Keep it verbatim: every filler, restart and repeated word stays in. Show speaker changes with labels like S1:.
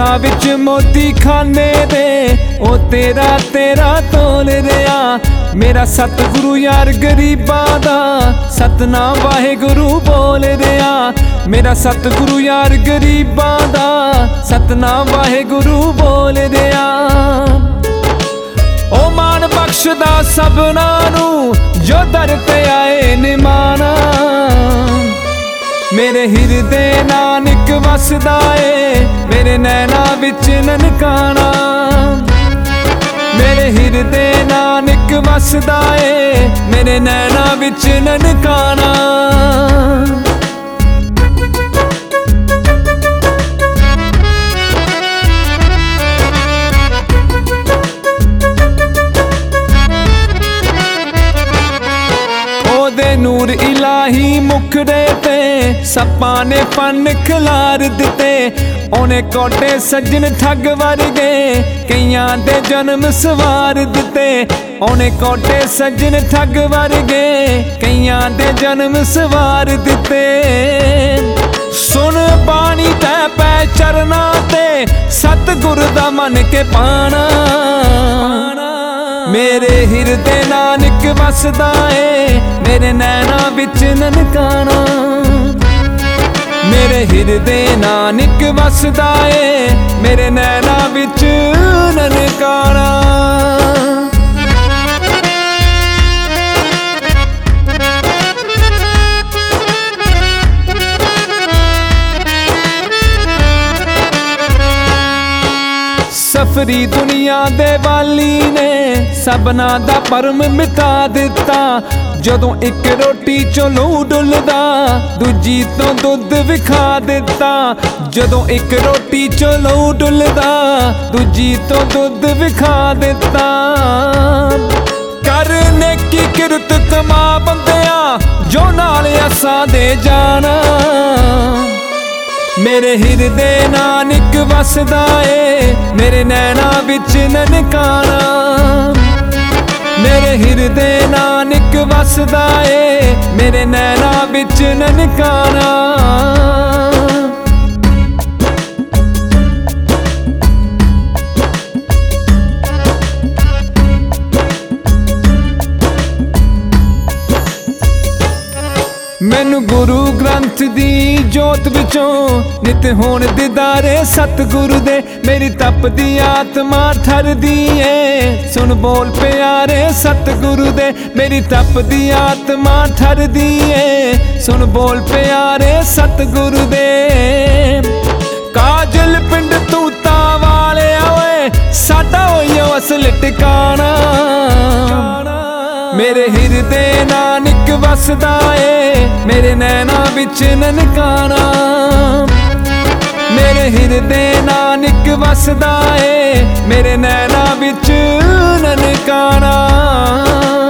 S1: हत्थां विच मोती खाने दे ओ तेरा तेरा तोल रिया। मेरा सतगुरु यार गरीबां दा सतनाम वाहेगुरु बोल रिया। मेरा सतगुरु यार गरीबां दा सतनाम वाहेगुरु बोल रिया। ओ मान बख्शदा सबना नू जो दर ते आए निमाना। मेरे हिरदे नानक वसदा ए मेरे नैना विच ननकाना। मेरे हिरदे नानक वसदा ए मेरे नैना विच ननकाना। नूर इलाही मुखड़े ते सप्पां ने फन खिलार दिते। ओने कोटे सज्जन ठग वर्गे कईयां दे जन्म सवार दिते। ओने कोटे सज्जन ठग वर्गे कईयां दे जन्म सवार दिते। सुन बाणी तै पै चरना ते सतगुर दा मन के पाना। मेरे हिरदे नानक वसदा ए मेरे नैना विच ननकाना। मेरे हिरदे नानक वसदा ए मेरे नैना विच ननकाना। सफरी दुनिया दे वाली ने सबना दा भरम मिटा दिता। जदों एक रोटी चों लहू डुलदा दूजी तो दुध विखा दिता। जदों एक रोटी चों लहू डुलदा दूजी तो दुध विखा दिता। कर नेकी किरत कमा बंदिया जो नाल असां दे जाना। मेरे हिरदे नानक वसदा ए मेरे नैना विच ननकाना। मेरे हिरदे नानक वसदा ए मेरे नैना विच ननकाना। मैनू गुरु ग्रंथ दी जोत विचों नित होण दीदारे सतगुरु दे। मेरी तपदी आत्मा ठरदी ए सुन बोल प्यारे सतगुरु दे। मेरी तपदी आत्मा ठरदी ए सुन बोल प्यारे सतगुरु दे। काजल पिंड तूता वाले ओए साडा होइयो असल टिकाना। मेरे हिरदे नानक वसदा ए मेरे नैना विच ननकाना। मेरे हिरदे नानक वसदा ए मेरे नैना विच ननकाना।